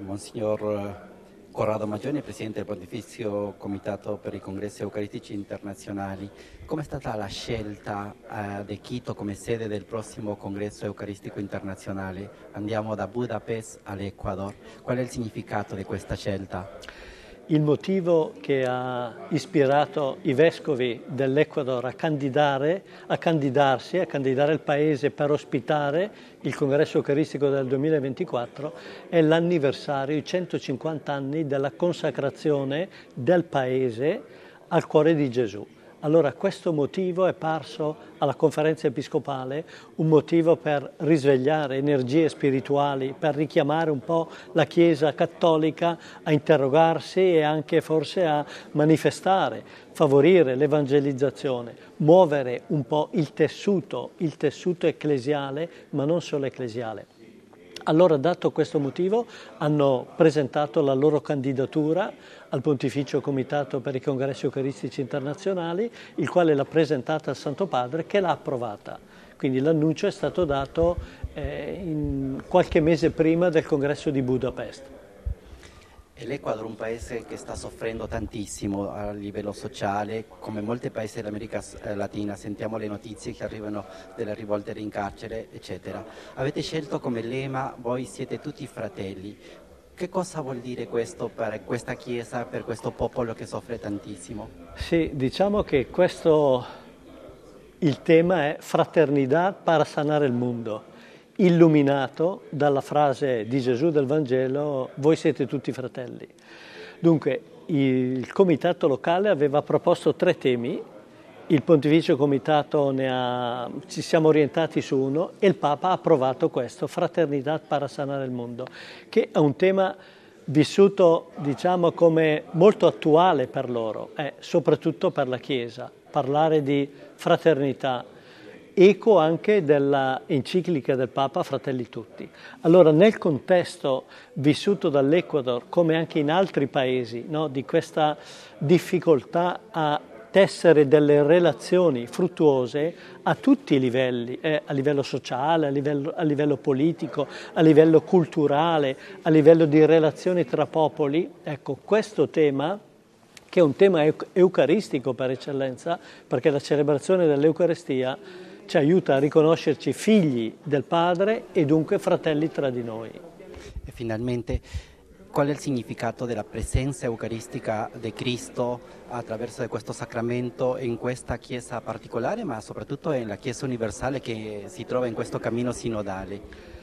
Monsignor Corrado Maggioni, Presidente del Pontificio Comitato per i Congressi Eucaristici Internazionali. Come è stata la scelta di Quito come sede del prossimo Congresso Eucaristico Internazionale? Andiamo da Budapest all'Ecuador. Qual è il significato di questa scelta? Il motivo che ha ispirato i vescovi dell'Ecuador a candidare il paese per ospitare il Congresso Eucaristico del 2024 è l'anniversario, i 150 anni della consacrazione del paese al cuore di Gesù. Allora questo motivo è parso alla conferenza episcopale, un motivo per risvegliare energie spirituali, per richiamare un po' la Chiesa cattolica a interrogarsi e anche forse a manifestare, favorire l'evangelizzazione, muovere un po' il tessuto ecclesiale, ma non solo ecclesiale. Allora, dato questo motivo, hanno presentato la loro candidatura al Pontificio Comitato per i Congressi Eucaristici Internazionali, il quale l'ha presentata al Santo Padre, che l'ha approvata. Quindi l'annuncio è stato dato qualche mese prima del Congresso di Budapest. E l'Ecuador è un paese che sta soffrendo tantissimo a livello sociale, come molti paesi dell'America Latina. Sentiamo le notizie che arrivano delle rivolte in carcere, eccetera. Avete scelto come lema "Voi siete tutti fratelli". Che cosa vuol dire questo per questa Chiesa, per questo popolo che soffre tantissimo? Sì, diciamo che il tema è fraternità para sanare il mondo, illuminato dalla frase di Gesù del Vangelo "Voi siete tutti fratelli". Dunque il comitato locale aveva proposto 3 temi, il Pontificio Comitato ci siamo orientati su uno e il Papa ha approvato questo, fraternità para sanare il mondo, che è un tema vissuto diciamo come molto attuale per loro, soprattutto per la Chiesa, parlare di fraternità, eco anche della enciclica del Papa Fratelli Tutti. Allora nel contesto vissuto dall'Ecuador, come anche in altri paesi, no, di questa difficoltà a tessere delle relazioni fruttuose a tutti i livelli, a livello sociale, a livello politico, a livello culturale, a livello di relazioni tra popoli, ecco questo tema, che è un tema eucaristico per eccellenza, perché la celebrazione dell'Eucaristia ci aiuta a riconoscerci figli del Padre e dunque fratelli tra di noi. E finalmente, qual è il significato della presenza eucaristica di Cristo attraverso questo sacramento in questa Chiesa particolare, ma soprattutto nella Chiesa universale che si trova in questo cammino sinodale?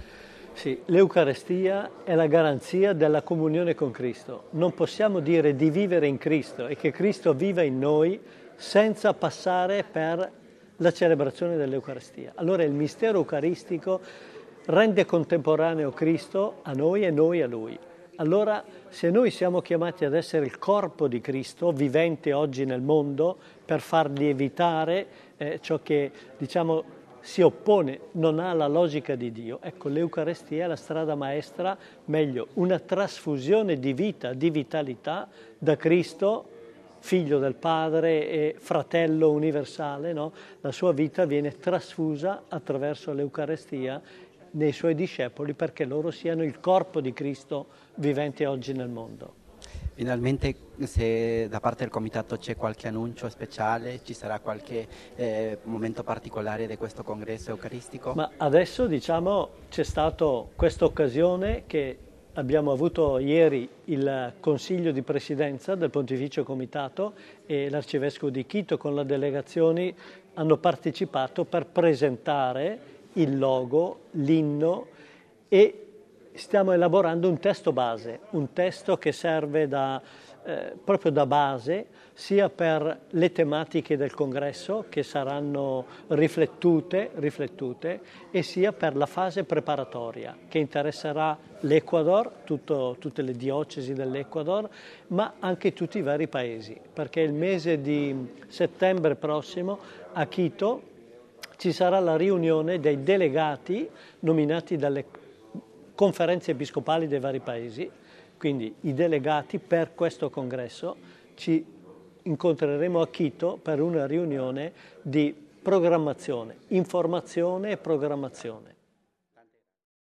Sì, l'Eucaristia è la garanzia della comunione con Cristo. Non possiamo dire di vivere in Cristo e che Cristo viva in noi senza passare per la celebrazione dell'Eucaristia. Allora il mistero eucaristico rende contemporaneo Cristo a noi e noi a Lui. Allora se noi siamo chiamati ad essere il corpo di Cristo, vivente oggi nel mondo, per far lievitare ciò che diciamo si oppone, non ha la logica di Dio, ecco l'Eucaristia è la strada maestra, meglio una trasfusione di vita, di vitalità da Cristo, figlio del Padre e fratello universale, no? La sua vita viene trasfusa attraverso l'Eucaristia nei suoi discepoli perché loro siano il corpo di Cristo vivente oggi nel mondo. Finalmente, se da parte del Comitato c'è qualche annuncio speciale, ci sarà qualche momento particolare di questo congresso eucaristico? Ma adesso diciamo c'è stata questa occasione che abbiamo avuto ieri il Consiglio di Presidenza del Pontificio Comitato e l'Arcivescovo di Quito con le delegazioni hanno partecipato per presentare il logo, l'inno e stiamo elaborando un testo base, un testo che serve proprio da base sia per le tematiche del congresso che saranno riflettute e sia per la fase preparatoria che interesserà l'Ecuador, tutte le diocesi dell'Ecuador, ma anche tutti i vari paesi, perché il mese di settembre prossimo a Quito ci sarà la riunione dei delegati nominati dalle conferenze episcopali dei vari paesi, quindi i delegati per questo congresso ci incontreremo a Quito per una riunione di programmazione, informazione e programmazione.